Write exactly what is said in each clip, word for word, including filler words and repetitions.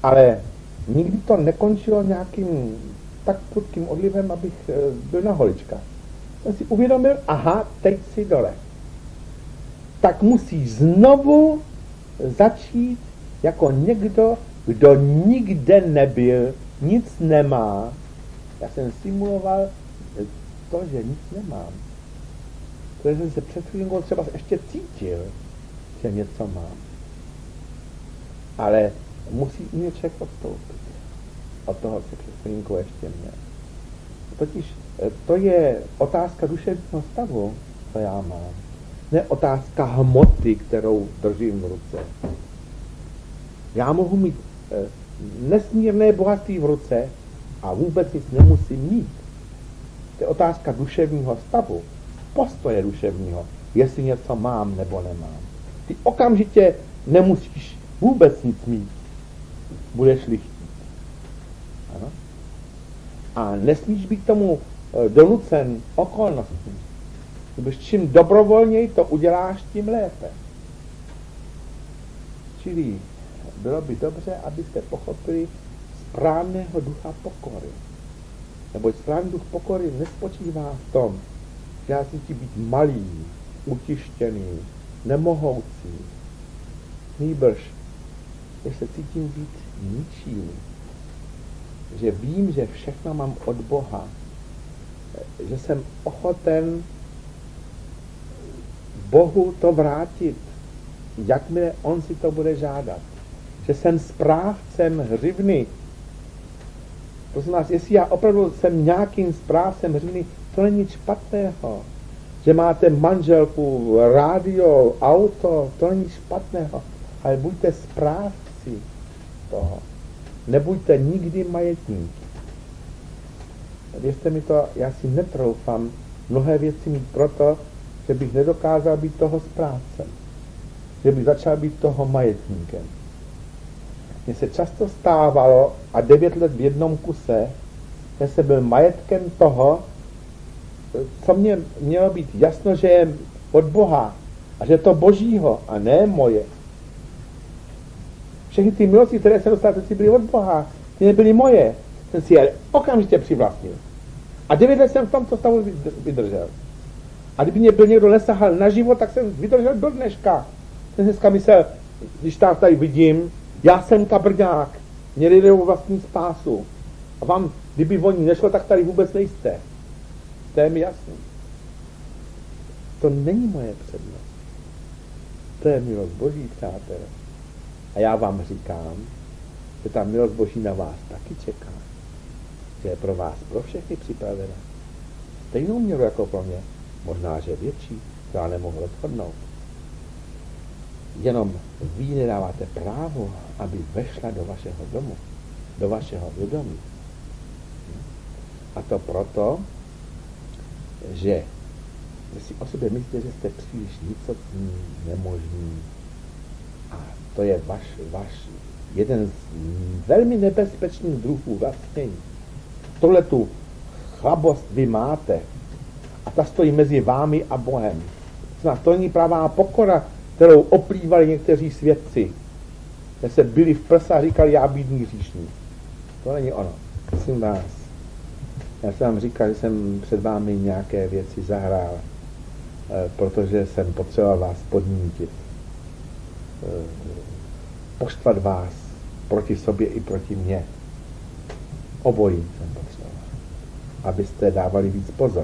Ale nikdy to nekončilo nějakým tak prudkým odlivem, abych byl na holičkách. Jsem si uvědomil, aha, teď si dole. Tak musíš znovu začít jako někdo, kdo nikde nebyl, nic nemá. Já jsem simuloval to, že nic nemám. Protože jsem se před chvílinkou třeba ještě cítil, že něco mám. Ale musí mě člověk odstoupit od toho, co před chvílinkou ještě měl. Totiž to je otázka duševního stavu, co já mám. Ne otázka hmoty, kterou držím v ruce. Já mohu mít e, nesmírné bohatství v ruce a vůbec nic nemusím mít. To je otázka duševního stavu, postoje duševního, jestli něco mám nebo nemám. Ty okamžitě nemusíš vůbec nic mít, budeš-li chtít. Ano? A nesmíš být tomu e, donucen okolností. Když čím dobrovolněji to uděláš, tím lépe. Čili bylo by dobře, abyste pochopili správného ducha pokory. Neboť správný duch pokory nespočívá v tom, že já cítím být malý, utištěný, nemohoucí. Nýbrž, že se cítím být ničím. Že vím, že všechno mám od Boha. Že jsem ochoten Bohu to vrátit, jakmile on si to bude žádat. Že jsem správcem hřivny. To znamená, jestli já opravdu jsem nějakým správcem hřivny, to není nic špatného. Že máte manželku, rádio, auto, to není špatného. Ale buďte správci toho. Nebuďte nikdy majetník. Věřte mi to, já si netroufám mnohé věci mít proto, že bych nedokázal být toho správcem. Že bych začal být toho majetníkem. Mně se často stávalo, a devět let v jednom kuse, že jsem byl majetkem toho, co mě mělo být jasno, že je od Boha a že je to Božího a ne moje. Všechny ty milosti, které jsem dostal, ty byly od Boha, ty nebyly moje. Jsem si je okamžitě přivlastnil. A devět let jsem v tomto stavu vydržel. A kdyby mě byl někdo nesahal na život, tak jsem vydržel do dneška. Jsem dneska myslel, když tam tady vidím, já jsem kabrňák, mě jde o vlastní spásu. A vám, kdyby o ní nešlo, tak tady vůbec nejste. To je mi jasný. To není moje přednost. To je milost Boží, přátelé. A já vám říkám, že ta milost Boží na vás taky čeká. Že je pro vás, pro všechny připravena. Stejnou měru jako pro mě. Možná, že větší, to já nemohu rozhodnout. Jenom vy nedáváte právo, aby vešla do vašeho domu, do vašeho vědomí. A to proto, že si o sobě myslíte, že jste příliš nicotní, nemožný. A to je vaš, vaš jeden z velmi nebezpečných druhů vlastnění. Tohle tu chlabost vy máte a ta stojí mezi vámi a Bohem. To není pravá pokora, kterou oplývali někteří svědci. Že se byli v prsa a říkali, já bídný hříšník. To není ono. Prosím vás. Já jsem vám říkal, že jsem před vámi nějaké věci zahrál, protože jsem potřeboval vás podnítit. Poštvat vás proti sobě i proti mně. Obojí jsem potřeboval. Abyste dávali víc pozor.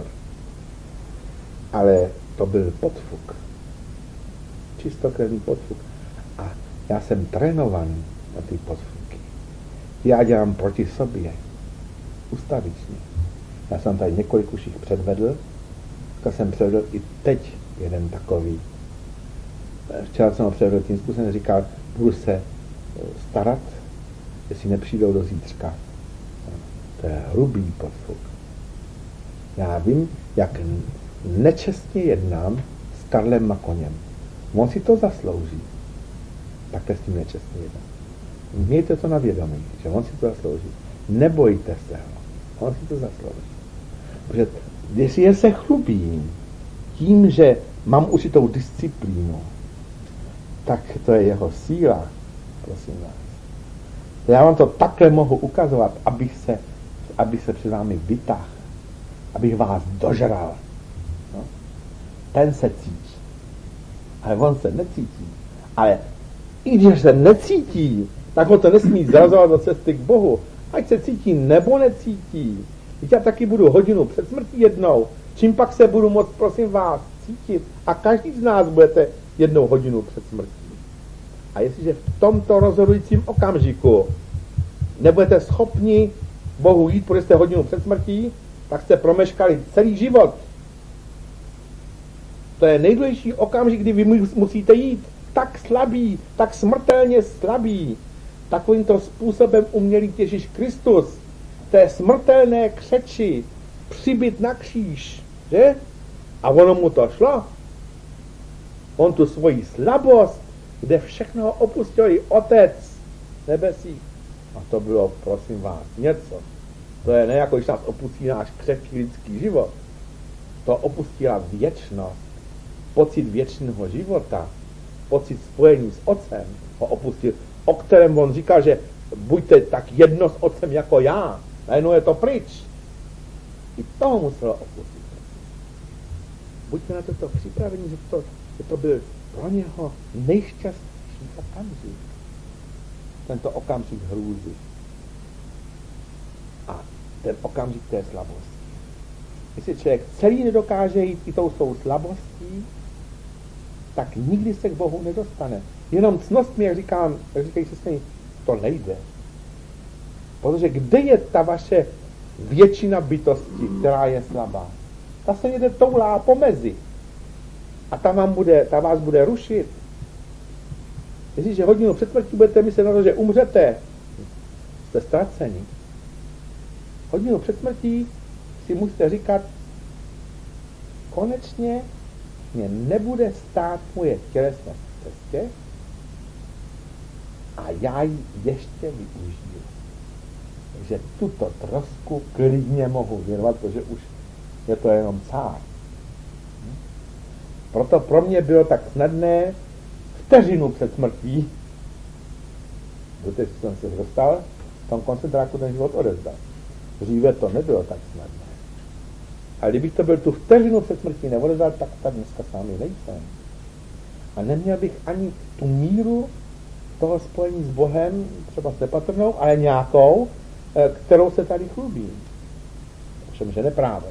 Ale to byl podfuk. Čistokrevný podfuk. A já jsem trénovaný na ty podfuky. Já dělám proti sobě. Ustavičně. Já jsem tady několik už jich předvedl. Dneska jsem předvedl i teď jeden takový. Včera jsem ho předvedl tím způsobem, říkal, budu se starat, jestli nepřijdou do zítřka. To je hrubý podfuk. Já vím, jak nečestně jednám s Karlem Makoněm. On si to zaslouží. Takhle s tím nečestně jednám. Mějte to na vědomí, že on si to zaslouží. Nebojte se ho. On si to zaslouží. Protože jestli se chlubím tím, že mám určitou disciplínu, tak to je jeho síla, prosím vás. Já vám to takhle mohu ukazovat, abych se, abych se před vámi vytáhl, abych vás dožral. No. Ten se cítí, ale on se necítí. Ale i když se necítí, tak ho to nesmí zrazovat do cesty k Bohu. Ať se cítí nebo necítí. Teď já taky budu hodinu před smrtí jednou. Čím pak se budu moct, prosím vás, cítit? A každý z nás budete jednou hodinu před smrtí. A jestliže v tomto rozhodujícím okamžiku nebudete schopni Bohu jít, protože jste hodinu před smrtí, tak jste promeškali celý život. To je nejdůležitější okamžik, kdy vy musíte jít. Tak slabý, tak smrtelně slabý. Takovýmto způsobem umělý Ježíš Kristus té smrtelné křeči přibyt na kříž, že? A ono mu to šlo. On tu svoji slabost, kde všechno opustil i Otec nebesí. A to bylo, prosím vás, něco. To je ne jako když nás opustí náš křehký lidský život. To opustila věčnost, pocit věčného života, pocit spojení s Otcem ho opustil, o kterém on říkal, že buďte tak jedno s Otcem jako já. Najednou je to pryč. I toho muselo opustit. Buďte na toto připraveni, že to, že to byl pro něho nejšťastnější okamžik. Tento okamžik hrůzy. A ten okamžik té slabosti. Jestli člověk celý nedokáže jít i tou svou slabostí, tak nikdy se k Bohu nedostane. Jenom cnostmi, jak říkám, jak říkají sestry, to nejde. Protože kde je ta vaše většina bytosti, která je slabá? Ta se někde toulá pomezi. A ta, vám bude, ta vás bude rušit. Jestliže hodinu před smrtí budete myslet na to, že umřete, jste ztraceni. Hodinu před smrtí si musíte říkat, konečně mě nebude stát moje tělesnost v cestě a já ji ještě využiju. Takže tuto trosku klidně mohu věnovat, protože už je to jenom cár. Proto pro mě bylo tak snadné vteřinu před smrtí, protože jsem se dostal, v tom koncentráku ten život odezdat. Dříve to nebylo tak snadné. A kdybych to byl tu vteřinu před smrtí neodezal, tak tak dneska s vámi nejsem. A neměl bych ani tu míru toho spojení s Bohem, třeba s nepatrnou, ale nějakou, kterou se tady chlubím. Všem, že neprávem.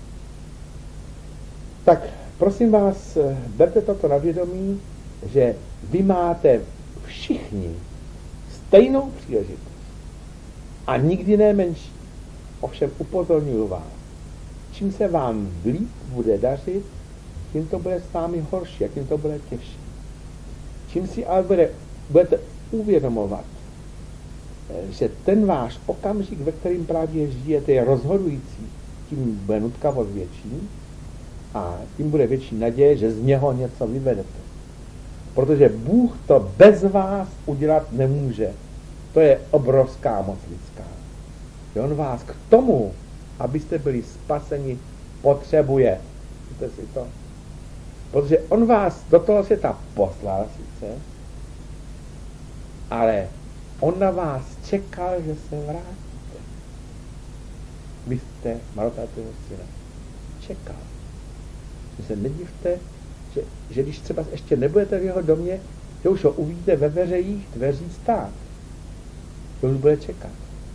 Tak prosím vás, berte toto na vědomí, že vy máte všichni stejnou příležitost a nikdy ne menší. Ovšem upozorňuji vás, čím se vám líp bude dařit, tím to bude s vámi horší a tím to bude těžší. Čím si ale bude, budete uvědomovat, že ten váš okamžik, ve kterým právě žijete, je rozhodující, tím bude nutkavost větší a tím bude větší naděje, že z něho něco vyvedete. Protože Bůh to bez vás udělat nemůže. To je obrovská moc lidská. Že on vás k tomu, abyste byli spaseni, potřebuje. Víte si to? Protože on vás do toho světa poslal sice, ale on na vás čekal, že se vrátíte. Vy jste malotatého syna. Čekal. Že se nedivte, že, že když třeba ještě nebudete v jeho domě, že už ho uvidíte ve veřejích dveří stát. Že už bude čekat.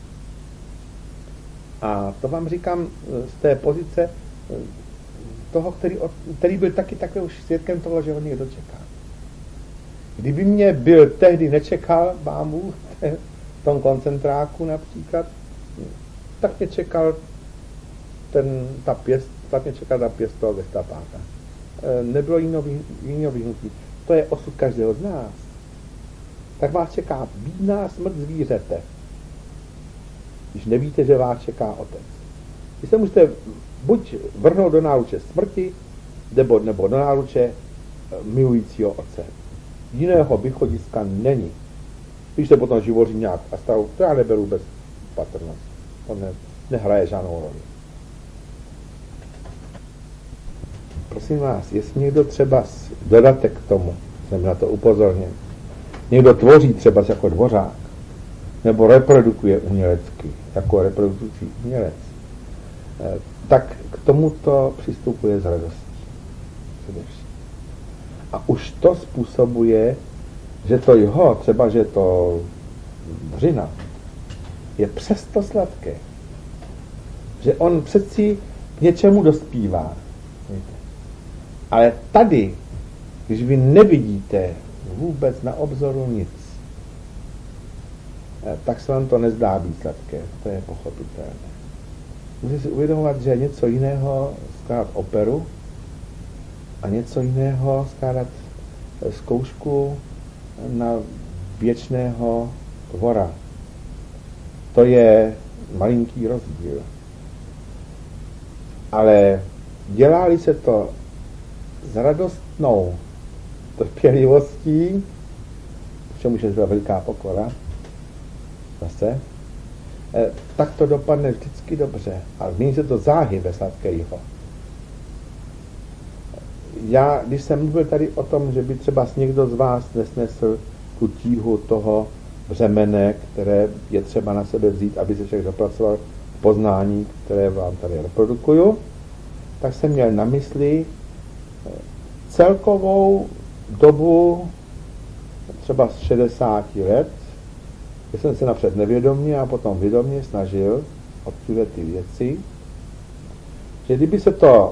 A to vám říkám z té pozice toho, který, který byl taky takový už svědkem toho, že ho někdo čeká. Kdyby mě byl tehdy nečekal, bámu, v tom koncentráku například, tak mě čekal ten, ta pěst, tak mě čekal ta pěst toho gestapáka. Nebylo jiného vyhnutí. To je osud každého z nás. Tak vás čeká bídná smrt zvířete, když nevíte, že vás čeká Otec. Vy se musíte buď vrhnout do náruče smrti, nebo, nebo do náruče milujícího Otce. Jiného východiska není. Když se potom živoří nějak a stavu, to já neberu bez patrnosti. To ne, nehraje žádnou roli. Prosím vás, jestli někdo třeba dodatek k tomu, jsem na to upozorněn, někdo tvoří třeba jako dvořák, nebo reprodukuje umělecky, jako reprodukující umělec, tak k tomuto přistupuje s radostí. A už to způsobuje, že to jeho, třeba že to dřina, je přesto sladké. Že on přeci k něčemu dospívá. Ale tady, když vy nevidíte vůbec na obzoru nic, tak se vám to nezdá být sladké. To je pochopitelné. Musíte si uvědomovat, že je něco jiného skládat operu a něco jiného skládat zkoušku na věčného tvora. To je malinký rozdíl. Ale dělá-li se to s radostnou trpělivostí, v čem je veliká pokora, zase, tak to dopadne vždycky dobře. A změní se to záhy ve sladkého. Já, když jsem mluvil tady o tom, že by třeba někdo z vás nesnesl tu tíhu toho břemene, které je třeba na sebe vzít, aby se však dopracoval k poznání, které vám tady reprodukuju, tak jsem měl na mysli celkovou dobu třeba z šedesáti let, kdy jsem se napřed nevědomně a potom vědomně snažil o tyhle ty věci, že kdyby se to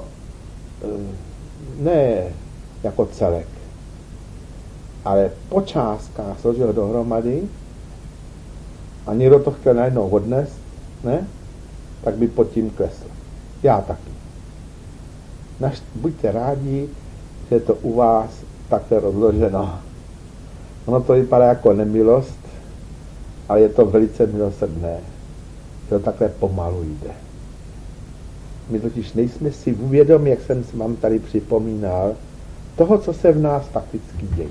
ne jako celek, ale po částkách složil dohromady a někdo to chtěl najednou odnést, ne? Tak by pod tím klesl. Já taky. Naš, buďte rádi, že je to u vás takhle rozloženo. Ono to vypadá jako nemilost, ale je to velice milosrdné, že to takhle pomalu jde. My totiž nejsme si uvědomi, jak jsem si vám tady připomínal, toho, co se v nás fakticky děje.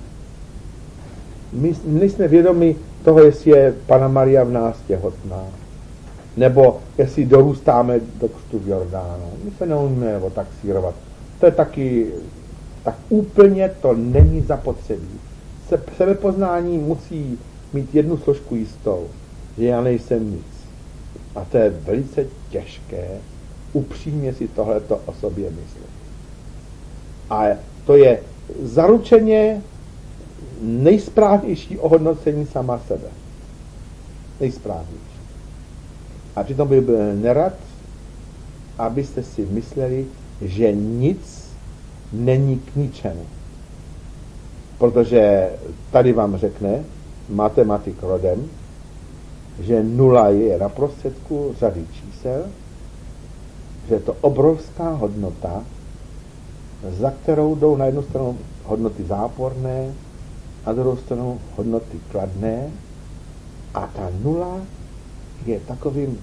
My nejsme vědomi toho, jestli je Panna Maria v nás těhotná, nebo jestli dorůstáme do křtu v Jordánu. My se neumíme otaxírovat. To je taky, tak úplně to není zapotřebí. Se, sebepoznání musí mít jednu složku jistou, že já nejsem nic. A to je velice těžké upřímně si tohleto o sobě myslet. A to je zaručeně nejsprávnější ohodnocení sama sebe. Nejsprávnější. A přitom bych byl nerad, abyste si mysleli, že nic není k ničemu. Protože tady vám řekne matematik rodem, že nula je na prostředku řady čísel, že je to obrovská hodnota, za kterou jdou na jednu stranu hodnoty záporné, a na druhou stranu hodnoty kladné, a ta nula je takovým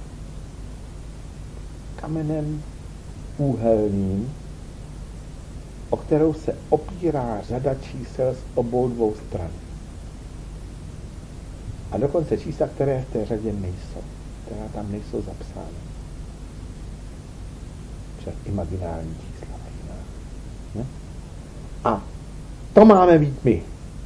kamenem úhelným, o kterou se opírá řada čísel z obou dvou stran. A dokonce čísla, které v té řadě nejsou, která tam nejsou zapsány. Třeba imaginální čísla. Ne? A to máme být my.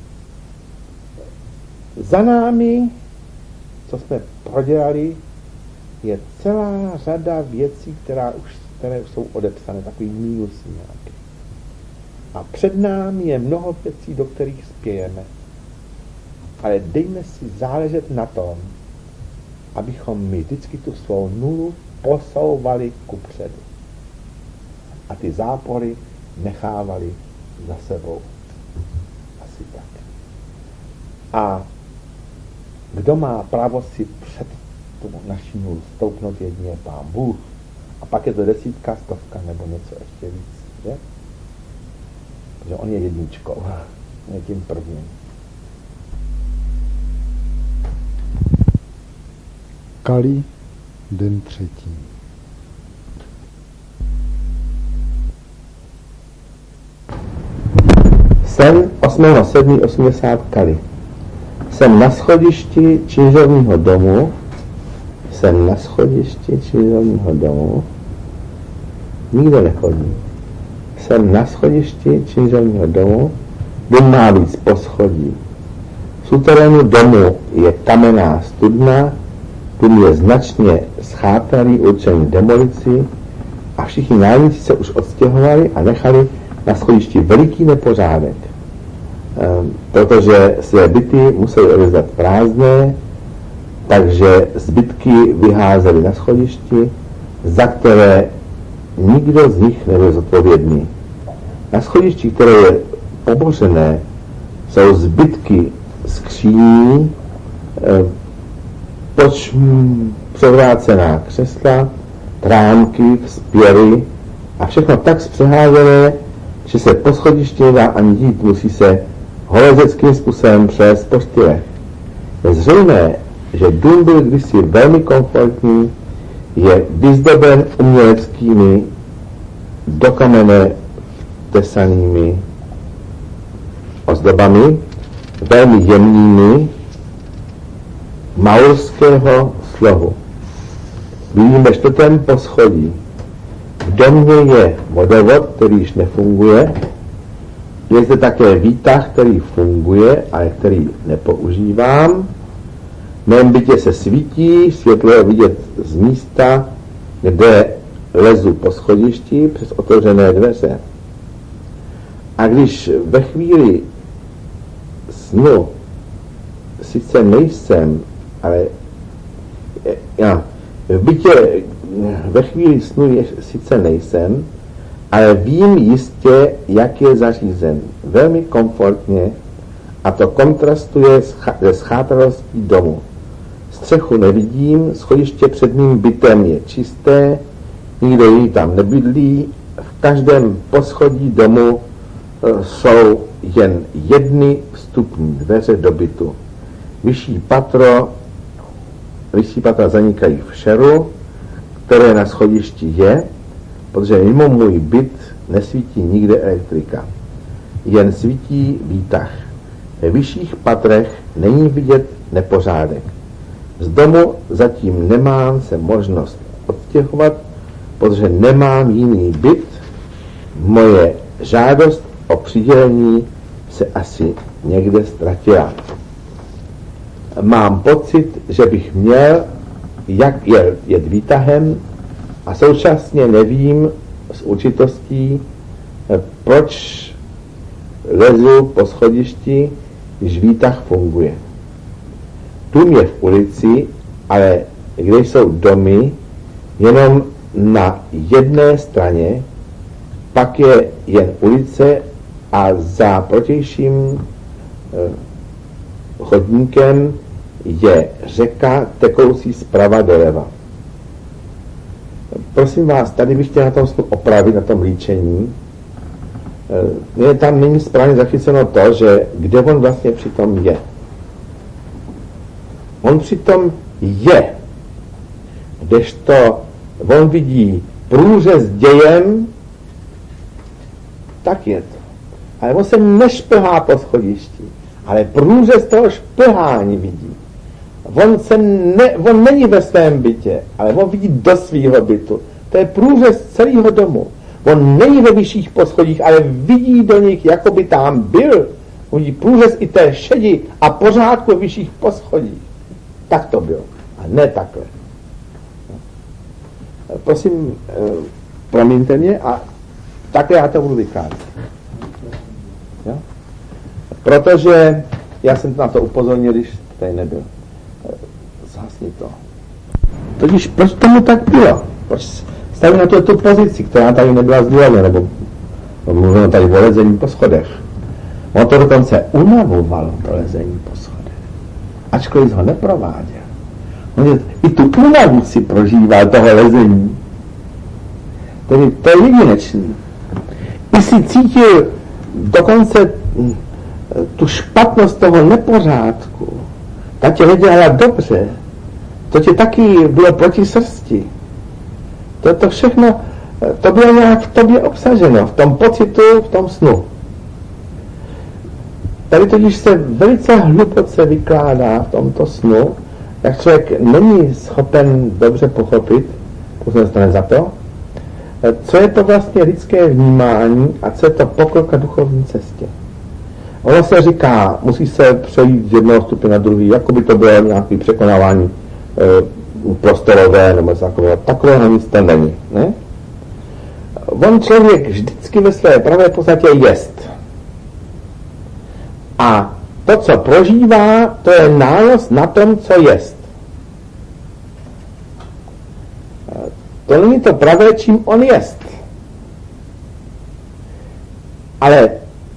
Za námi, co jsme prodělali, je celá řada věcí, která už, které už jsou odepsané, takový mínus nějaký. A před námi je mnoho věcí, do kterých spějeme. Ale dejme si záležet na tom, abychom my vždycky tu svou nulu posouvali kupředu. A ty zápory nechávali za sebou. Asi tak. A kdo má právo si před tu naši nulu stoupnout, jedině Pán Bůh. A pak je to desítka, stovka nebo něco ještě víc. Že? Protože on je jedničkou. Je tím prvním. Kali, den třetí. Jsem osmého sedmého osmdesát Kali. Jsem na schodišti činžovního domu. Jsem na schodišti činžovního domu. Nikdo nechodí. Jsem na schodišti činžovního domu. Dům má víc poschodí. suterénu domu je kamenná studna, dům je značně schátralý, určený demolici a všichni nájemníci se už odstěhovali a nechali na schodišti veliký nepořádek, ehm, protože své byty museli odevzdat prázdné, takže zbytky vyházeli na schodišti, za které nikdo z nich nebyl zodpovědný. Na schodišti, které je pobořené, jsou zbytky skříní, ehm, poč, převrácená křesla, trámky, vzpěry a všechno tak zpřeházené, že se po schodišti nedá ani jít, musí se holezeckým způsobem přes po štylech. Je zřejmé, že dům byl kdysi velmi komfortní, je vyzdoben uměleckými do kamene tesanými ozdobami, velmi jemnými, maurského slohu. Bydlím ve čtvrtém poschodí. V domě je vodovod, který již nefunguje. Je zde také výtah, který funguje, ale který nepoužívám. V mém bytě se svítí, světlo je vidět z místa, kde lezu po schodišti přes otevřené dveře. A když ve chvíli snu sice nejsem, ale já, v bytě ve chvíli snu je, sice nejsem, ale vím jistě, jak je zařízen. Velmi komfortně a to kontrastuje se schátralostí domu. Střechu nevidím, schodiště před mým bytem je čisté, nikdo jiný tam nebydlí, v každém poschodí domu jsou jen jedny vstupní dveře do bytu. Vyšší patro, vyšší patra zanikají v šeru, které na schodišti je, protože mimo můj byt nesvítí nikde elektrika. Jen svítí výtah. Ve vyšších patrech není vidět nepořádek. Z domu zatím nemám se možnost odstěhovat, protože nemám jiný byt. Moje žádost o přidělení se asi někde ztratila. Mám pocit, že bych měl jak je, jet výtahem a současně nevím s určitostí, proč lezu po schodišti, když výtah funguje. Dům je v ulici, ale kde jsou domy, jenom na jedné straně, pak je jen ulice a za protějším eh, chodníkem je řeka tekoucí zprava doleva. Prosím vás, tady bych chtěl na tom opravit, na tom líčení. E, tam není správně zachyceno to, že kde on vlastně přitom je. On přitom je, kdežto on vidí průřez dějem, tak je to. Ale on se nešplhá po schodišti, ale průřez toho šplhání vidí. On, se ne, on není ve svém bytě, ale on vidí do svého bytu. To je průřez celého domu. On není ve vyšších poschodích, ale vidí do nich, jako by tam byl. On vidí průřez i té šedi a pořádku ve vyšších poschodích. Tak to bylo. A ne takhle. Prosím, promiňte mě a takhle já to budu vykládat. Jo? Protože já jsem na to upozornil, když tady nebyl. Zhasni to. Totiž proč tomu tak bylo? Proč stavím na to tu pozici, která tady nebyla sdělena, nebo mluvíme tady o lezení po schodech. On to dokonce unavovalo, to lezení po schodech. Ačkoliv ho neprováděl. On je, i tu únavu si prožíval toho lezení. Tedy to je jedinečný. I si cítil dokonce tu špatnost toho nepořádku. Ta tě nedělala dobře. To tě taky bylo proti srsti. To, to všechno, to bylo nějak v tobě obsaženo, v tom pocitu, v tom snu. Tady totiž se velice hluboce vykládá v tomto snu, jak člověk není schopen dobře pochopit, už nestane za to, co je to vlastně lidské vnímání a co je to pokrok na duchovní cestě. Ono se říká, musí se přejít z jednoho stupně na druhý, jako by to bylo nějaké překonávání e, prostorové nebo takové. Takového nic to není. Ne? On člověk vždycky ve své pravé podstatě jest. A to, co prožívá, to je nános na tom, co jest. To není to pravé, čím on jest. Ale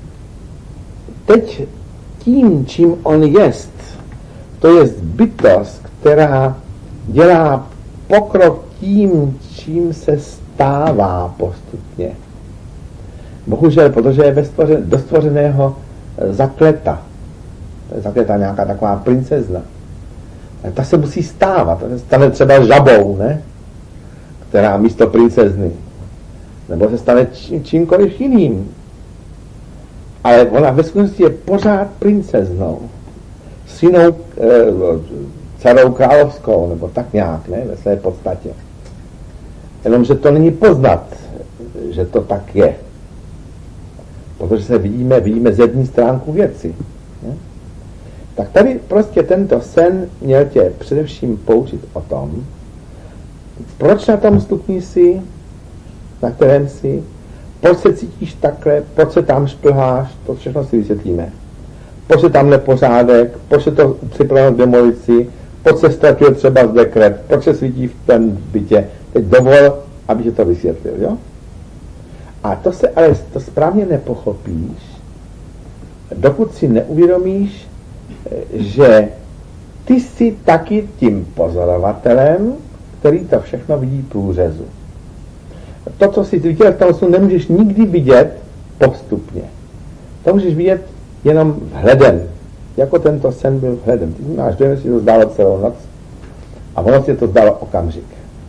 teď tím, čím on jest, to je bytost, která dělá pokrok tím, čím se stává postupně. Bohužel, protože je do stvořeného zakleta. To je zakleta nějaká taková princezna. Ta se musí stávat. Ta se stane třeba žabou, ne? Která místo princezny. Nebo se stane čím, čímkoliv jiným. Ale ona ve skutečnosti je pořád princeznou. Synou, e, dcerou královskou, nebo tak nějak, ne? Ve své podstatě. Jenomže to není poznat, že to tak je. Protože se vidíme, vidíme z jedné stránku věci. Ne? Tak tady prostě tento sen měl tě především poučit o tom, proč na tom stupni jsi, na kterém jsi, proč se cítíš takhle, proč se tam šplháš, to všechno si vysvětlíme. Proč je tam nepořádek, proč je to připraveno k demolici, proč se ztratil třeba z dekret, proč se svítí v ten bytě. Teď dovol, aby tě to vysvětlil, jo? A to se ale to správně nepochopíš, dokud si neuvědomíš, že ty jsi taky tím pozorovatelem, který to všechno vidí průřezu. To, co jsi viděl v tom snu, nemůžeš nikdy vidět postupně. To můžeš vidět jenom vhledem. Jako tento sen byl vhledem. Ty máš dojem, že si to zdálo celou noc a ono si to zdálo okamžik.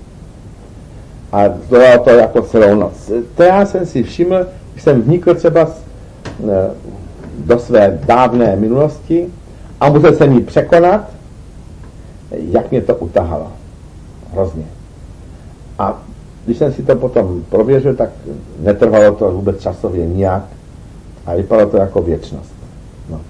A zdálo to jako celou noc. To já jsem si všiml, když jsem vnikl třeba do své dávné minulosti a musel jsem ji překonat, jak mě to utahalo. Hrozně. A když jsem si to potom prověřil, tak netrvalo to vůbec časově nijak a vypadalo to jako věčnost. No.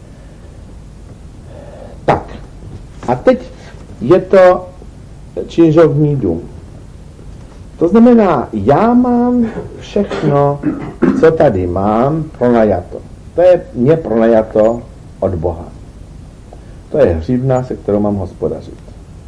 Tak. A teď je to činžovní dům. To znamená, já mám všechno, co tady mám, pronajato. To je mě pronajato od Boha. To je hřivna, se kterou mám hospodařit.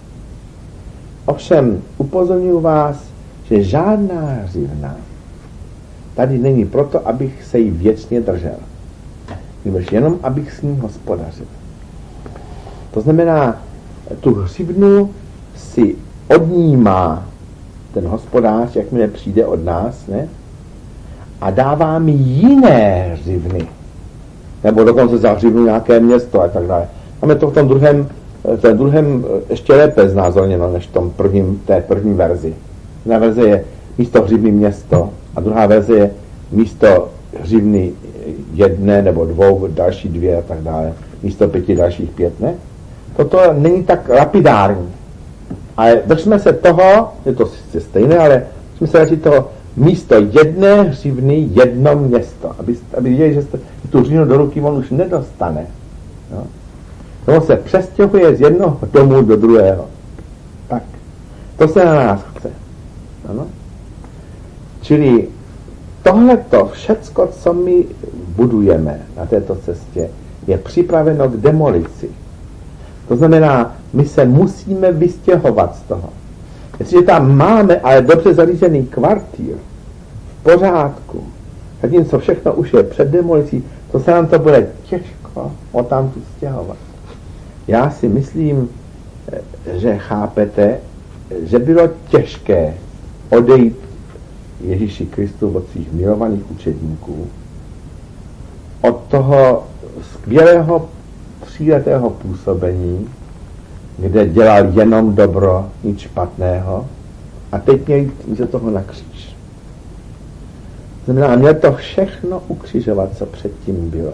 Ovšem upozorňuji vás, že žádná hřivna tady není proto, abych se jí věčně držel. Nebož jenom, abych s ním hospodařil. To znamená, tu hřivnu si odnímá ten hospodář, jakmile přijde od nás, ne? A dává mi jiné hřivny. Nebo dokonce za hřivnu nějaké město a tak dále. Máme to v tom druhém, v tom druhém ještě lépe znázorněno, než v tom prvním, té první verzi. Jedna verze je místo hřivny město a druhá verze je místo hřivny jedné nebo dvou, další dvě a tak dále. Místo pěti, dalších pět, ne? Toto není tak lapidární. Ale držme se toho, je to sice stejné, ale držme se radši toho místo jedné hřivny jedno město. Aby, aby viděli, že tu hřivnu do ruky on už nedostane. No. On se přestěhuje z jednoho domu do druhého. Tak. To se na nás chce. Ano? Čili tohleto všecko, co my budujeme na této cestě, je připraveno k demolici. To znamená, my se musíme vystěhovat z toho. Jestliže tam máme ale dobře zařízený kvartír, v pořádku, zatímco všechno už je před demolicí, to se nám to bude těžko o tamtu stěhovat. Já si myslím, že chápete, že bylo těžké odejít Ježíši Kristu od svých milovaných učedníků, od toho skvělého tříletého působení, kde dělal jenom dobro, nic špatného, a teď měl jít ze toho na kříž. Znamená, měl to všechno ukřižovat, co předtím bylo.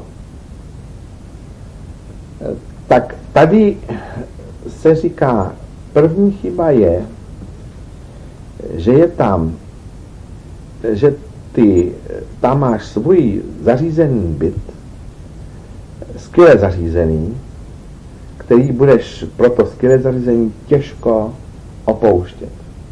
Tak tady se říká, první chyba je, že je tam, že ty tam máš svůj zařízený byt skvěle zařízený, který budeš pro to skvěle zařízení těžko opouštět.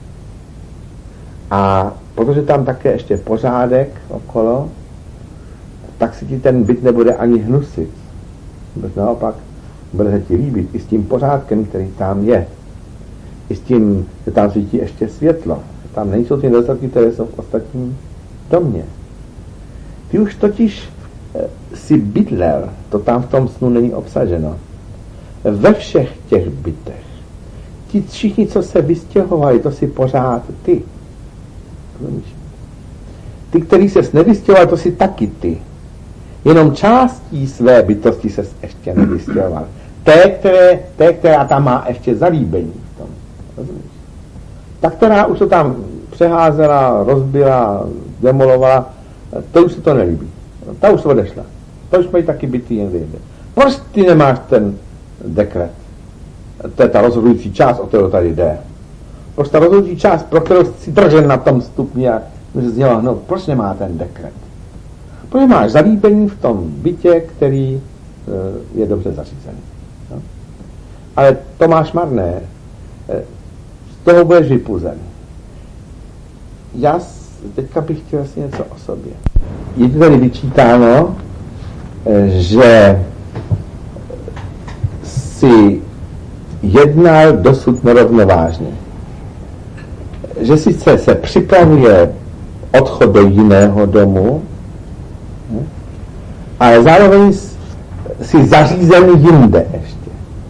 A protože tam také ještě pořádek okolo, tak si ti ten byt nebude ani hnusit. Protože naopak bude se ti líbit i s tím pořádkem, který tam je. I s tím, že tam svítí ještě světlo. Tam nejsou ty nedostatky, které jsou v ostatním domě. Ty už totiž si bydlel, to tam v tom snu není obsaženo, ve všech těch bytech. Ti všichni, co se vystěhovali, to si pořád ty. Ty, který ses nevystěhoval, to si taky ty. Jenom částí své bytosti ses ještě nevystěhoval. Té, které, té, která tam má ještě zalíbení v tom. Rozumíš? Ta, která už to tam přeházela, rozbila, demolovala, to už se to nelíbí. Ta už odešla. To už mají taky byty někde jinde. Proč ty nemáš ten dekret? To je ta rozhodující část, o kterou tady jde. Proč ta rozhodující část, pro kterou si držen na tom stupni a znělo, no, proč nemá ten dekret? Protože máš zalíbení v tom bytě, který je dobře zařízený. No? Ale to máš marné. Z toho budeš vypuzen. Já teďka bych chtěl asi něco o sobě. Je to tady vyčítáno, že si jednal dosud nerovnovážně. Že sice se připravuje odchod do jiného domu, ale zároveň si zařízený jinde ještě.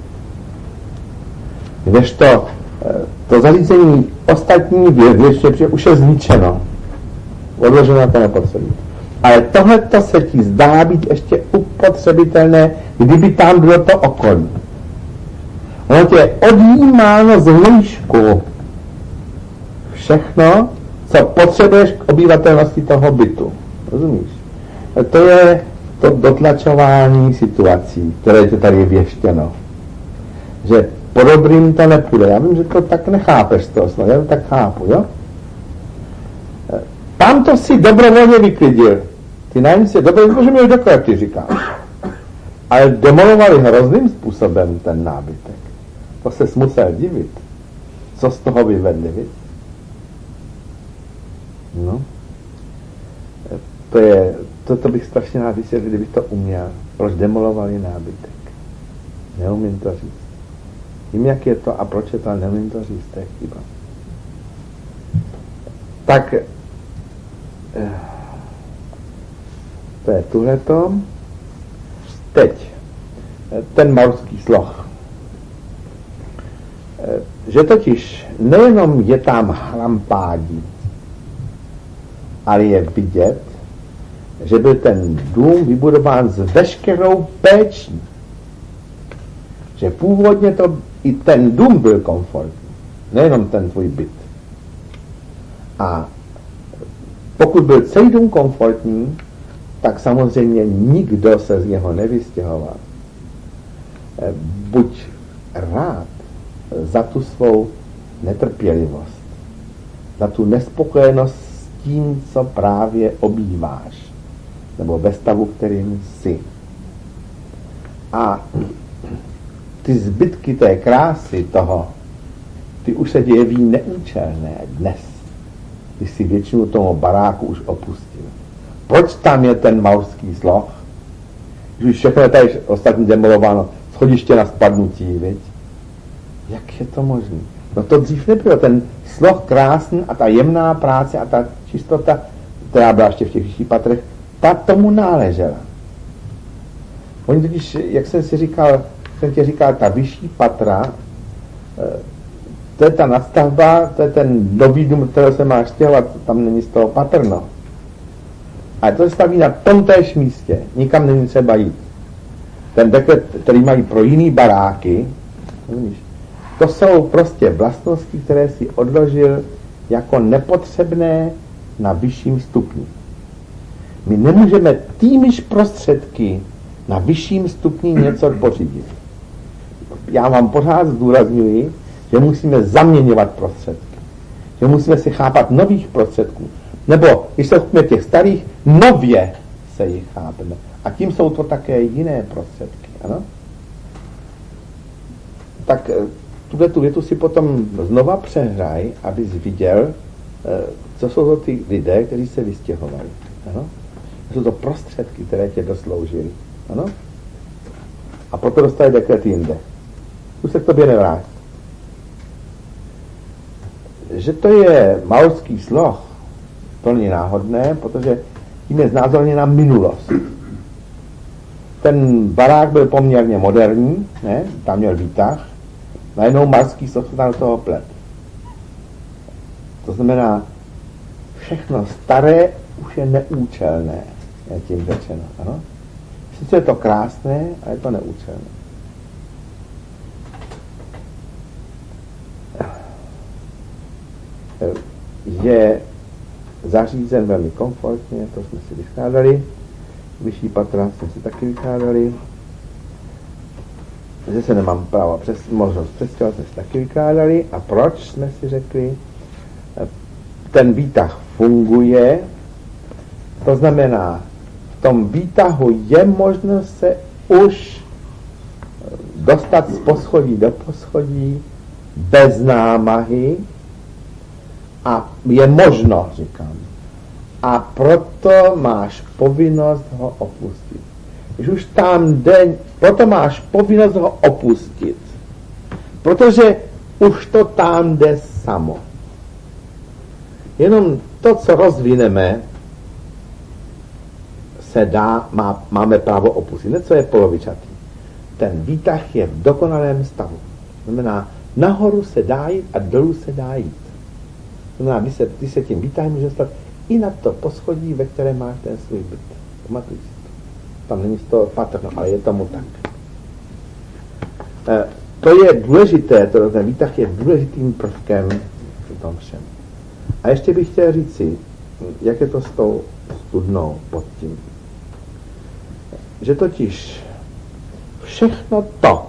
Kdežto to zařízení ostatní většině už je zničeno. Odloženo to nepotřebí. Ale tohleto se ti zdá být ještě upotřebitelné, kdyby tam bylo to okolí. Ono tě je odjímáno z vnějšku všechno, co potřebuješ k obyvatelnosti toho bytu. Rozumíš? To je to dotlačování situací, které tě tady je věštěno. Že po dobrým to nepůjde. Já vím, že to tak nechápeš to, já to tak chápu, jo? Tam to si dobrovolně vyklidil. Ty nájemci dobrovolně, protože měli dokle, jak ty říkáš. Ale demolovali hrozným způsobem ten nábytek. To se musel divit. Co z toho vyvedli, víc? No. To je, to, to bych strašně rád vysvětlil, kdybych to uměl. Proč demolovali nábytek? Neumím to říct. Vím, jak je to a proč je to, ale neumím to říct, to je chyba. Tak to je tuhleto. Teď ten morský sloh. Že totiž nejenom je tam hlampádí, ale je vidět, že byl ten dům vybudován s veškerou péčí. Že původně to i ten dům byl komfortní, nejenom ten tvůj byt. A pokud byl celý dům komfortní, tak samozřejmě nikdo se z něho nevystěhoval. Buď rád za tu svou netrpělivost, za tu nespokojenost s tím, co právě obýváš, nebo ve stavu, kterým jsi. A ty zbytky té krásy toho, ty už se jeví neúčelné dnes, když si většinu toho baráku už opustil. Proč tam je ten morský sloh? Když všechno je tady ostatní demolováno, schodiště na spadnutí, viď? Jak je to možné? No to dřív nebylo. Ten sloh krásný a ta jemná práce a ta čistota, která byla ještě v těch vyšších patrech, ta tomu náležela. Oni totiž, jak jsem si říkal, jsem ti říkal, ta vyšší patra, to je ta nadstavba, to je ten nový dům, kterého se má stěhovat, tam není z toho patrno. A to se staví na tomtéž místě, nikam není třeba jít. Ten dekret, který mají pro jiný baráky, to jsou prostě vlastnosti, které si odložil jako nepotřebné na vyšším stupni. My nemůžeme týmiž prostředky na vyšším stupni něco pořídit. Já vám pořád zdůrazňuji, že musíme zaměňovat prostředky. Že musíme si chápat nových prostředků. Nebo, když se chceme těch starých, nově se jich chápeme. A tím jsou to také jiné prostředky, ano? Tak tuhle tu větu si potom znova přehraj, abys viděl, co jsou to ty lidé, kteří se vystěhovali, ano? Jsou to prostředky, které tě dosloužily, ano? A proto dostali dekret jinde. Už se k tobě nevrátí. Že to je maorský sloh, to není náhodné, protože tím je znázorněna minulost. Ten barák byl poměrně moderní, ne? Tam měl výtah, najednou maorský sloh se tam do toho plet. To znamená, všechno staré už je neúčelné, je tím řečeno, ano? Sice je to krásné, ale je to neúčelné. Je zařízen velmi komfortně, to jsme si vykládali, vyšší patra jsme si taky vykládali, že se nemám právo přes, možnost přestěhovat, jsme si taky vykládali. A proč jsme si řekli? Ten výtah funguje, to znamená, v tom výtahu je možno se už dostat z poschodí do poschodí bez námahy, a je možno, říkám. A proto máš povinnost ho opustit. Když už tam jde, proto máš povinnost ho opustit. Protože už to tam jde samo. Jenom to, co rozvineme, se dá, má, máme právo opustit. Něco je polovičatý. Ten výtah je v dokonalém stavu. Znamená, nahoru se dá jít a dolů se dá jít. Znamená, když se, když se tím výtahem může dostat i na to poschodí, ve které máš ten svůj byt. Pamatuj si to. Tam není z toho patrno, ale je tomu tak. E, to je důležité, to, ten výtah je důležitým prvkem v tom všem. A ještě bych chtěl říct si, jak je to s tou studnou pod tím. Že totiž všechno to,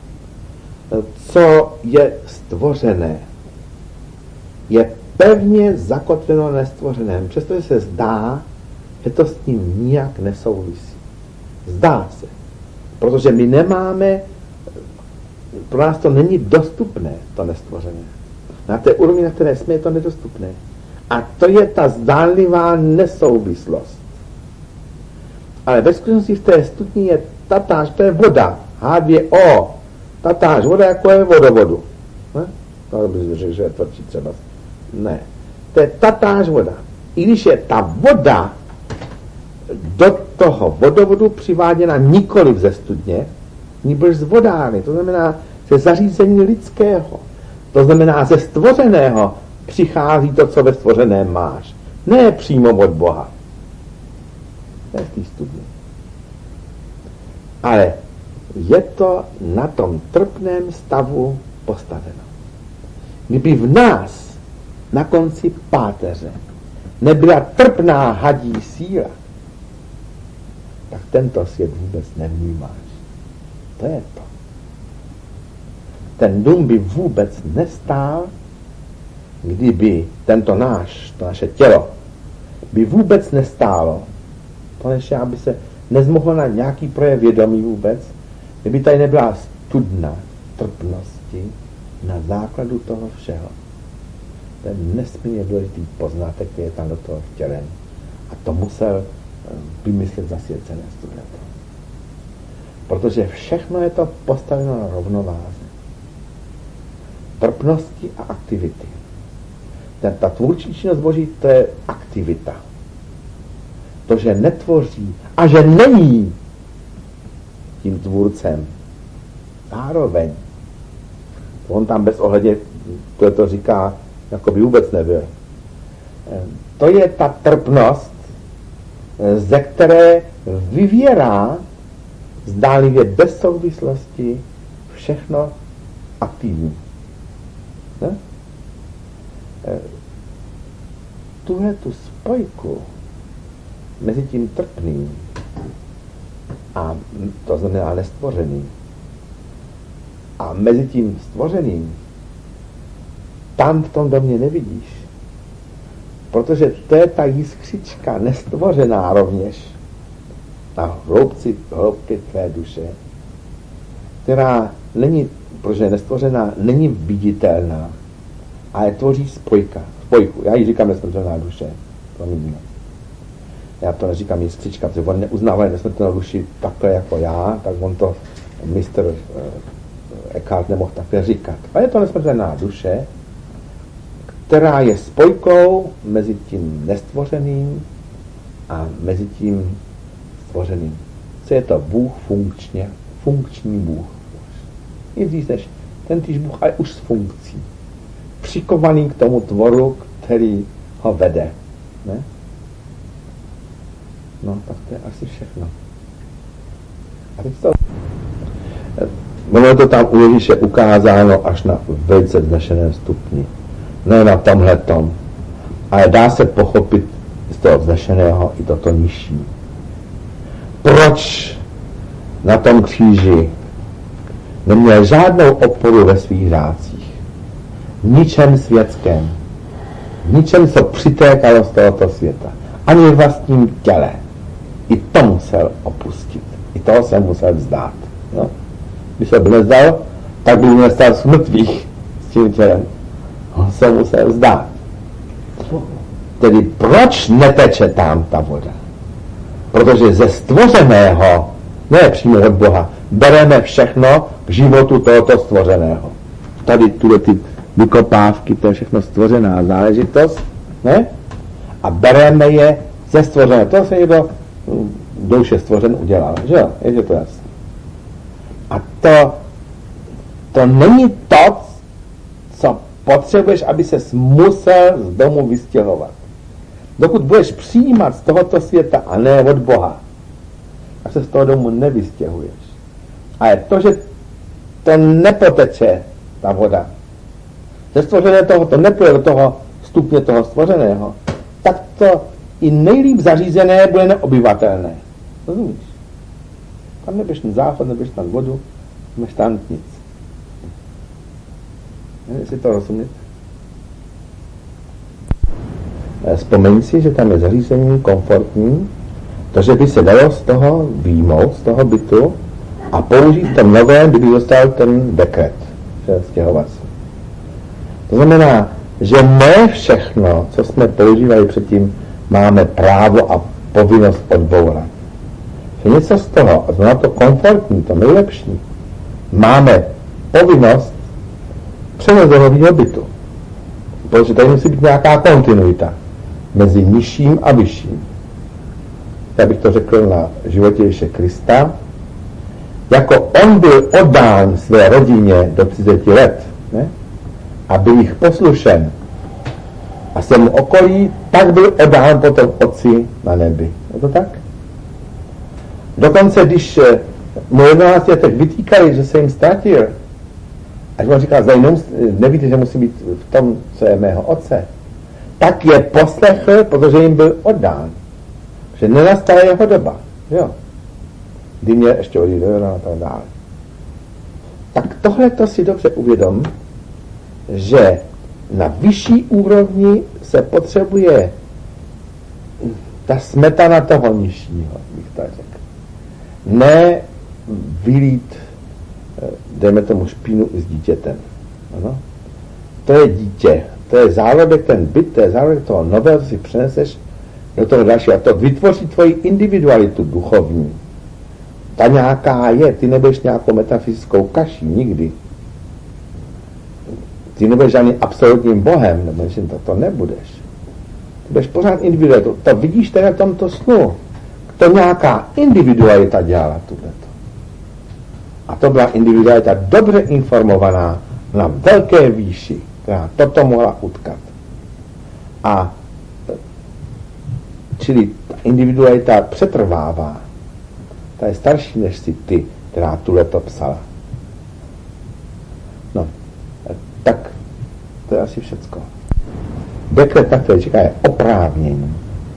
co je stvořené, je pevně zakotveno nestvořeném, přestože se zdá, že to s tím nijak nesouvisí. Zdá se. Protože my nemáme, pro nás to není dostupné, to nestvořené. Na té úrovni, na které jsme, je to nedostupné. A to je ta zdánlivá nesouvislost. Ale ve skutečnosti v té studni je tatáž, to je voda. H dva O. Tatáž voda, jako je vodovodu. Ne? To by řekl, že je tvrdší třeba. Ne. To je tatáž voda. I když je ta voda do toho vodovodu přiváděna nikoliv ze studně, nýbrž z vodárny. To znamená ze zařízení lidského. To znamená ze stvořeného přichází to, co ve stvořeném máš. Ne přímo od Boha. To je z té studny. Ale je to na tom trpném stavu postaveno. Kdyby v nás na konci páteře nebyla trpná hadí síla, tak tento svět vůbec nevnímáš. To je to. Ten dům by vůbec nestál, kdyby tento náš, to naše tělo, by vůbec nestálo, to než aby se nezmohlo na nějaký projev vědomí vůbec, kdyby tady nebyla studna trpnosti na základu toho všeho. To je nesmírně důležitý poznatek, který je tam do toho vtělen. A to musel vymyslet zasvěcené studenta. Protože všechno je to postaveno na rovnováze. Trpnosti a aktivity. Ten, ta tvůrčí činnost Boží, to je aktivita. To, že netvoří a že není tím tvůrcem. Zároveň. On tam bez ohledě, to, to říká, jako by vůbec nebyl. To je ta trpnost, ze které vyvěrá zdánlivě bez souvislosti všechno aktivní. Ne? Tuhle tu spojku mezi tím trpným a to znamená nestvořeným a mezi tím stvořeným tam v tom domě nevidíš. Protože to je ta jiskřička nestvořená rovněž, na hloubci, hloubky tvé duše, která není, protože je nestvořená, není viditelná, ale tvoří spojka, spojku. Já ji říkám nesmrtelná duše. Promiňme. Já to neříkám jistřička, protože on neuznává nesmrtelnou duši takhle jako já, tak on to mistr Eckhart nemohl takhle říkat. A je to nesmrtelná duše, která je spojkou mezi tím nestvořeným a mezi tím stvořeným. Co je to Bůh funkčně, funkční Bůh. Nic víc než ten týž Bůh, ale už s funkcí. Přikovaný k tomu tvoru, který ho vede. Ne? No, tak to je asi všechno. A teď to... Ono je to tam u Ježíše ukázáno až na velice vznešeném stupni. Ne na tomhletom. Ale dá se pochopit z toho vznešeného i toto nižší. Proč na tom kříži neměl žádnou oporu ve svých řádcích? V ničem světském. V ničem, co přitékalo z tohoto světa. Ani v vlastním těle. I to musel opustit. I toho se musel vzdát. No. Když se by nezdal, tak by měl stát z mrtvých s tím tělem. On se musel vzdát. Tedy proč neteče tam ta voda? Protože ze stvořeného, ne přímo od Boha, bereme všechno k životu tohoto stvořeného. Tady tuhle ty vykopávky, to je všechno stvořená záležitost, ne? A bereme je ze stvořeného. To se někdo douše stvořen udělal, že jo? Je to jasné. A to, to není to, co potřebuješ, aby ses musel z domu vystěhovat. Dokud budeš přijímat z tohoto světa a ne od Boha, tak se z toho domu nevystěhuješ. Ale to, že to nepoteče, ta voda, ze stvořené toho, to nepůjde do toho stupně toho stvořeného, tak to i nejlíp zařízené bude neobyvatelné. Rozumíš? Tam nebudeš ten záchod, nebudeš tam vodu, nebudeš tam nic. Nevím, jestli to rozumět. Vzpomeň si, že tam je zařízení komfortní, to, že by se dalo z toho výjmout, z toho bytu a použít v tom novém, kdyby dostal ten dekret, že stěhovací. To znamená, že ne všechno, co jsme používali předtím, máme právo a povinnost odbourat. Že něco z toho, a znamená to komfortní, to nejlepší, máme povinnost přenést do nového bytu. Protože tady musí být nějaká kontinuita mezi nižším a vyšším. Já bych to řekl na životě Ježíše Krista. Jako on byl oddán své rodině do třiceti let, ne? A byl jich poslušen a svému okolí, tak byl oddán potom Otci na nebi. Je to tak? Dokonce, když mu jedenácti letech vytýkali, že se jim ztratil, až on říkal, nevíte, že musí být v tom, co je mého otce, tak je poslechl, protože jim byl oddán. Že nenastala jeho doba. Jo. Kdy mě ještě odjde a tak dále. Tak tohle to si dobře uvědom, že na vyšší úrovni se potřebuje ta smetana toho nižšího, bych tak řekl. Ne vylít, dejme tomu špínu i s dítětem. Ano? To je dítě, to je zárodek, ten byt, to je zárodek toho nového, co si přeneseš do toho dalšího. A to vytvoří tvoji individualitu duchovní. Ta nějaká je, ty nebudeš nějakou metafyzickou kaší, nikdy. Ty nebudeš žádným absolutním bohem, nebo to, to nebudeš. Ty budeš pořád individualitu. To vidíš tady na tomto snu. To nějaká individualita dělala tuhleto. A to byla individualita dobře informovaná na velké výši, která toto mohla utkat. A čili ta individualita přetrvává. Ta je starší než si ty, která tuhleto psala. No, tak to je asi všecko. Dekret, tak to je, říká, je oprávnění.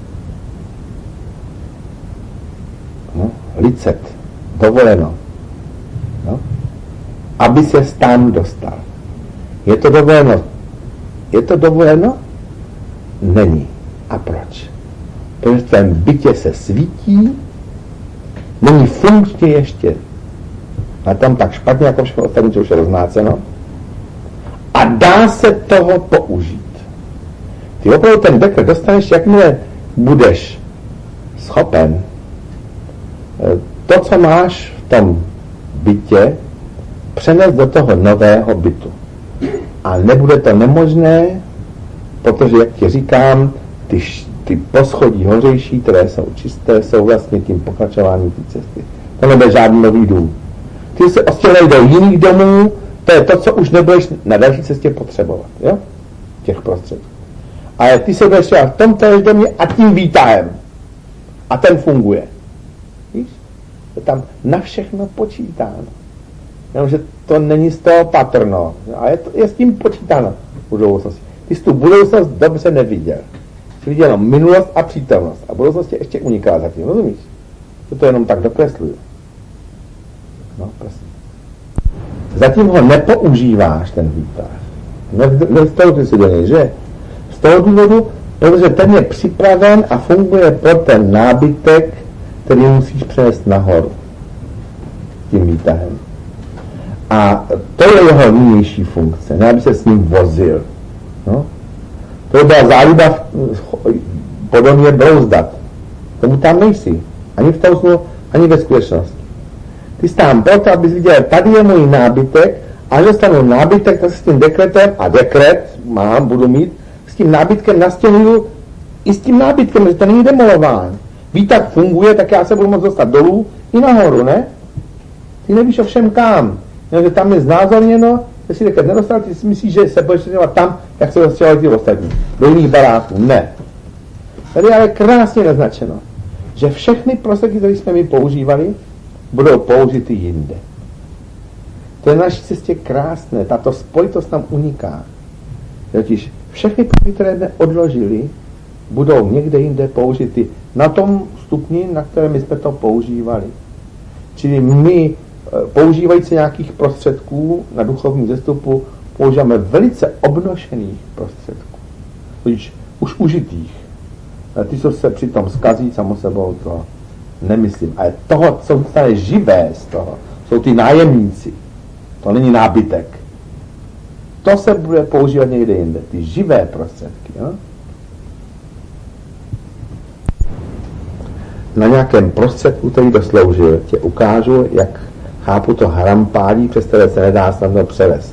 No, licet, dovoleno. No, aby se tam dostal. Je to dovoleno? Je to dovoleno? Není. A proč? Protože v tvém bytě se svítí není funkčně ještě na tom tak špatně, jako všechno ostatní, co už je rozmáceno, a dá se toho použít. Ty opravdu ten dekret dostaneš, jakmile budeš schopen to, co máš v tom bytě, přenést do toho nového bytu. A nebude to nemožné, protože, jak ti říkám, ty, ty poschodí hořejší, které jsou čisté, jsou vlastně tím pokračováním té cesty. To nebude žádný nový dům. Ty se ostěhují do jiných domů, to je to, co už nebudeš na další cestě potřebovat, jo? Těch prostředků. Ale ty se budeš v tom též domě a tím výtahem. A ten funguje. Víš? Je tam na všechno počítáno. Jenomže to není z toho patrno. A je, to, je s tím počítáno v budoucnosti. Ty jsi tu budoucnost dobře neviděl. Jsi viděl jenom minulost a přítomnost. A budoucnost tě ještě uniká zatím. Rozumíš? To to jenom tak dokresluju. No, prosím. Zatím ho nepoužíváš, ten výtah. Nevstoupí si do něj, že? Z toho důvodu, protože ten je připraven a funguje pro ten nábytek, který musíš přenést nahoru. Tím výtahem. A to je jeho nynější funkce, ne aby se s ním vozil. No? To byla záliba podobně brouzdat. Tomu tam nejsi. Ani v tom snu, ani ve skutečnosti. Ty jsi tam proto, abys viděl, tady je můj nábytek, a že stanu nábytek, tak s tím dekretem, a dekret mám, budu mít, s tím nábytkem nastěhuju i s tím nábytkem, že to není demolován. Výtah funguje, tak já se budu moct dostat dolů i nahoru, ne? Ty nevíš ovšem kam. Že tam je znázorněno, že si dekret nedostal, ty si myslíš, že se budeš dostat tam, jak se dostávají ty ostatní. Do jiných baráků. Ne. Tady je ale krásně naznačeno, že všechny prostředky, které jsme my používali, budou použity jinde. To je na naší cestě krásné, tato spojitost nám uniká. Totiž všechny prostředky, které jsme odložili, budou někde jinde použity na tom stupni, na kterém my jsme to používali. Čili my, používající nějakých prostředků na duchovní zestupu, používáme velice obnošených prostředků. Totiž už užitých. Ty, co se přitom zkazí, samo sebou to nemyslím. Ale toho, co stane živé z toho, jsou ty nájemníci. To není nábytek. To se bude používat někde jinde. Ty živé prostředky. Jo? Na nějakém prostředku, který dosloužil, tě ukážu, jak chápu to harampádí, přes které se nedá snadno převést.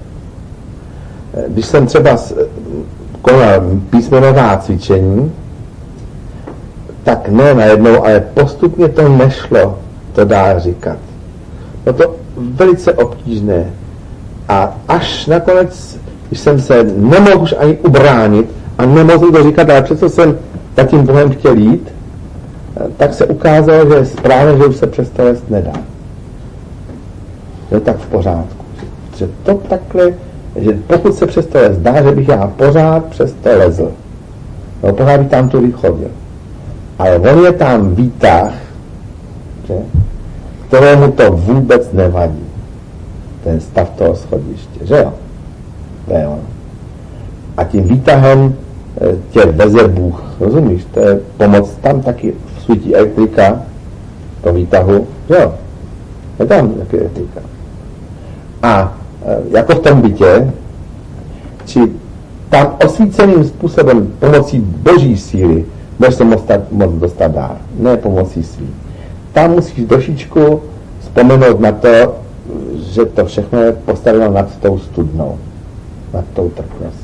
Když jsem třeba konal písmenová cvičení, tak ne najednou, ale postupně to nešlo, to dá říkat. No to velice obtížné. A až nakonec, když jsem se nemohl už ani ubránit a nemohl to říkat, ale přesto jsem za tím Bohem chtěl jít, tak se ukázalo, že je správně, že už se přes to lézt nedá. Je tak v pořádku. Že to takhle, že pokud se přes to lézt dá, že bych já pořád přes to lezl. No pořád bych tam tu vychodil. Ale on je tam výtah, že, kterému to vůbec nevadí. Ten stav toho schodiště, že jo? To je ono. A tím výtahem tě veze Bůh, rozumíš? To je pomoc, tam taky svítí elektrika po výtahu, jo? Je tam taky elektrika. A jako v tom bytě, či tam osvíceným způsobem pomocí boží síly budeš se moct, moct dostat dál, ne pomocí svý. Tam musíš trošičku vzpomenout na to, že to všechno je postaveno nad tou studnou, nad tou trpností.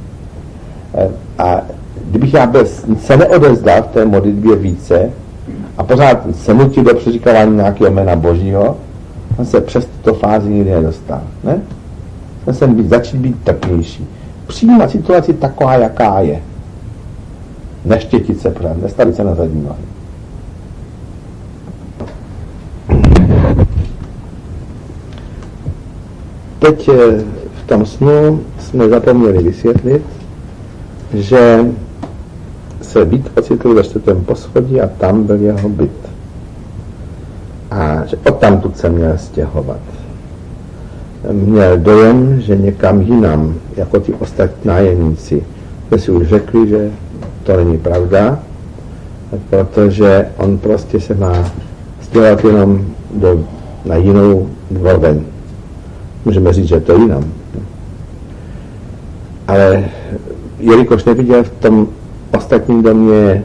A kdybych já bez, se neodezdal v té modlitbě více a pořád se nutil do přeříkávání nějakého jména Božího, on se přes tuto fázi nikdy nedostal. Ne? Jsem být, začít být trpnější. Přijímat situaci taková, jaká je. Neštětit se pořád, nestavit se na zadní nohy. Teď v tom snu jsme zapomněli vysvětlit, že se byt ocitl ve čtvrtém poschodí a tam byl jeho byt. A že odtamtud se měl stěhovat. Měl dojem, že někam jinam, jako ty ostatní nájemníci, že si už řekli, že to není pravda, protože on prostě se má stěhovat jenom do, na jinou úroveň. Můžeme říct, že to je jinam. Ale jelikož neviděl v tom ostatním domě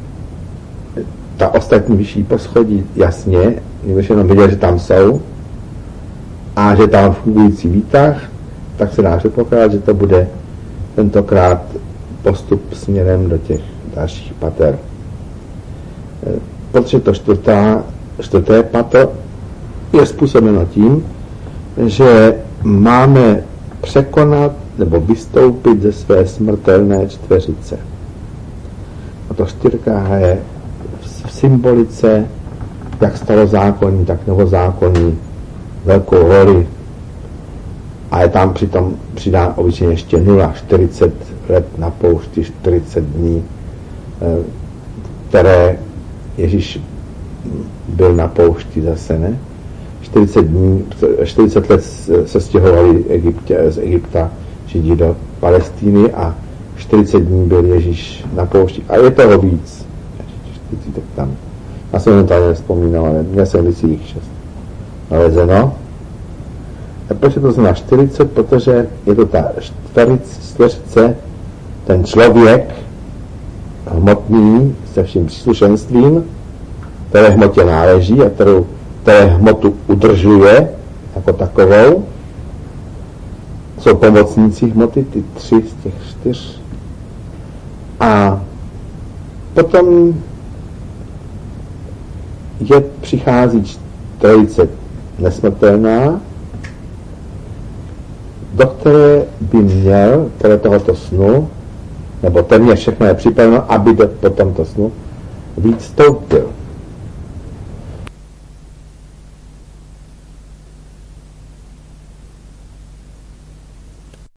ta ostatní vyšší poschodí jasně, když jenom viděl, že tam jsou a že tam fungující výtah, tak se dá předpokládat, že to bude tentokrát postup směrem do těch dalších pater. Protože to čtvrtá, čtvrté patro je způsobeno tím, že máme překonat nebo vystoupit ze své smrtelné čtveřice. A to čtyřka hraje v symbolice jak starozákonní, tak novozákonní velkou roli. A je tam přitom přidán obyčejně ještě nula, čtyřicet let na poušti, čtyřicet dní, které Ježíš byl na poušti zase, ne? čtyřicet dní, čtyřicet let se stěhovali Egyptě, z Egypta Židi do Palestiny a čtyřicet dní byl Ježíš na poušti. A je toho víc. čtyřicet tam. Já jsem jen tady nevzpomínal, ale měl jsem víc jich šest nalezeno. A proč je to znamená čtyřicet? Protože je to ta čtveřice, ten člověk hmotný se vším příslušenstvím, které hmotě náleží a kterou, které hmotu udržuje jako takovou. Jsou pomocníci hmoty, ty tři z těch čtyř. A potom je, přichází trojice nesmrtelná, do které by měl, které tohoto snu, nebo téměř všechno je připraveno, aby do, po tomto snu víc vstoupil.